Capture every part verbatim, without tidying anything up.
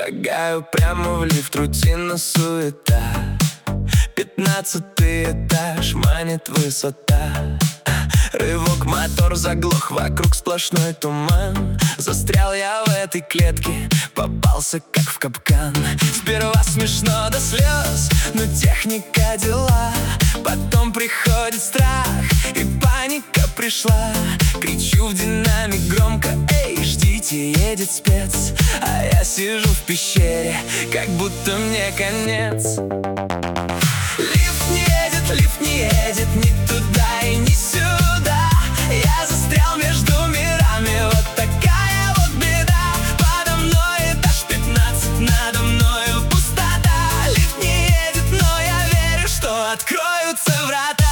Шагаю прямо в лифт, рутина, суета. Пятнадцатый этаж, манит высота. Рывок, мотор заглох, вокруг сплошной туман. Застрял я в этой клетке, попался как в капкан. Сперва смешно до слез, но техника дела. Потом приходит страх, и паника пришла. Кричу в динамик громко: эй, ждите, едет спец. А я сижу в пещере, как будто мне конец. Лифт не едет, лифт не едет, ни туда и ни сюда. Я застрял между мирами, вот такая вот беда. Подо мной этаж пятнадцать, надо мною пустота. Лифт не едет, но я верю, что откроются врата.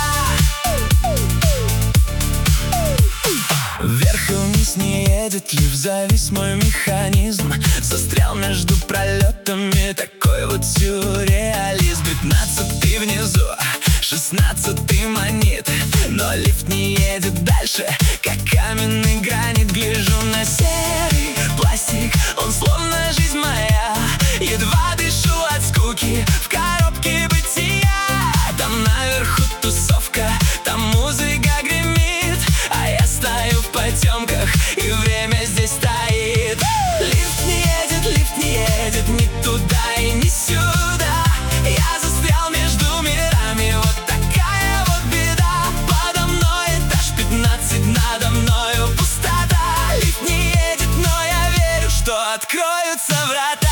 Вверх и вниз не едет лифт, завис мой механизм. Застрял между пролетами, такой вот сюрреализм. Пятнадцатый внизу, шестнадцатый манит, но лифт не едет дальше, как каменный гранит. Гляжу на серый пластик, он словно жизнь моя. Едва дышу от скуки в коробке бытия. Там наверху тусовка, там музыка гремит, а я стою в потемках, и время здесь стоит. Лифт не едет, лифт не едет, ни туда и ни сюда. Я застрял между мирами, вот такая вот беда. Подо мной этаж пятнадцать, надо мною пустота. Лифт не едет, но я верю, что откроются врата.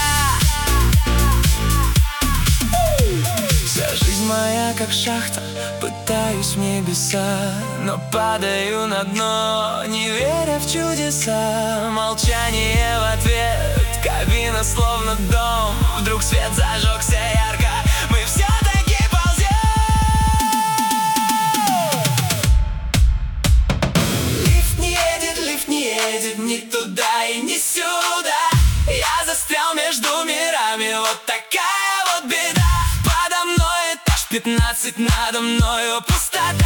Вся жизнь моя как шахта, пытаюсь в небеса, но падаю на дно, не веря в чудеса. Молчание в ответ, кабина словно дом. Вдруг свет зажегся ярко, мы все-таки ползем. Лифт не едет, лифт не едет, ни туда и ни сюда. Я застрял между мирами, вот такая вот беда. Подо мной этаж пятнадцать, надо мною пустота.